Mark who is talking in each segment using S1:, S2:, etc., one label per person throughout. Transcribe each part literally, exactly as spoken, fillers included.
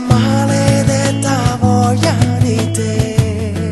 S1: maledetta voglia di te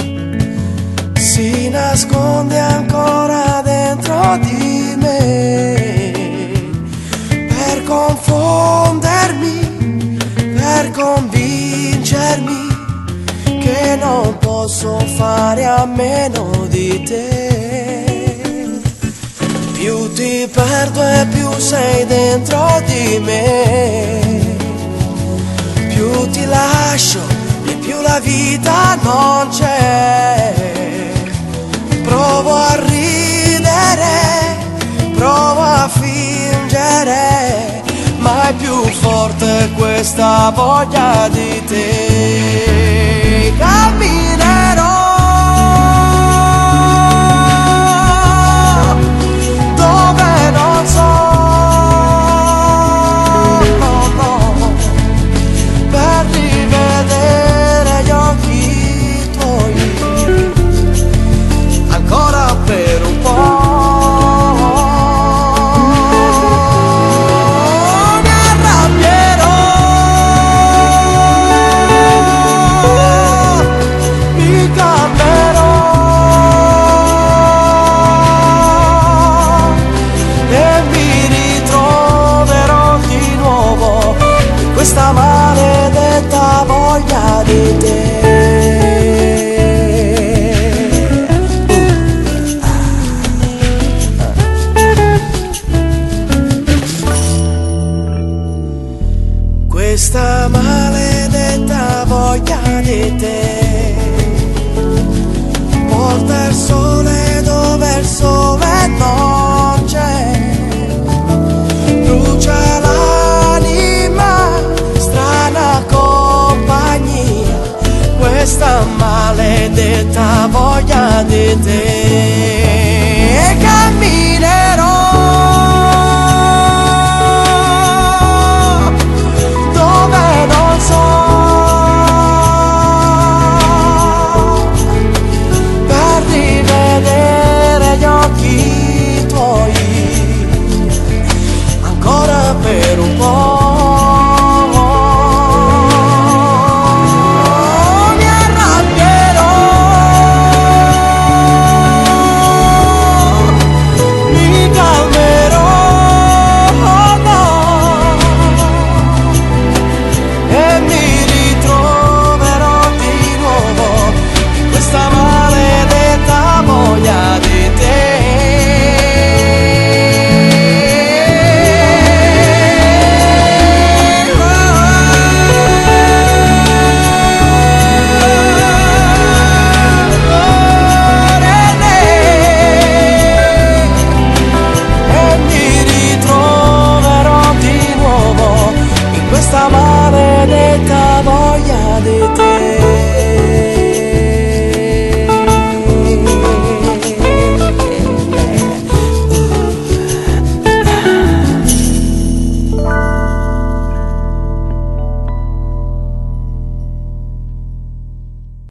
S1: si nasconde ancora dentro di me per confondermi, per convincermi che non posso fare a meno di te. Più ti perdo e più sei dentro di me, più ti lascio e più la vita non c'è. Provo a ridere, provo a fingere, ma è più forte questa voglia di te. Camminerò dove non so, no, no, per rivedere gli occhi tuoi ancora per un po'. Questa maledetta voglia di te. Questa maledetta voglia di te porta il sole dove il sole non c'è, brucia l'anima, strana compagnia, questa maledetta voglia di te.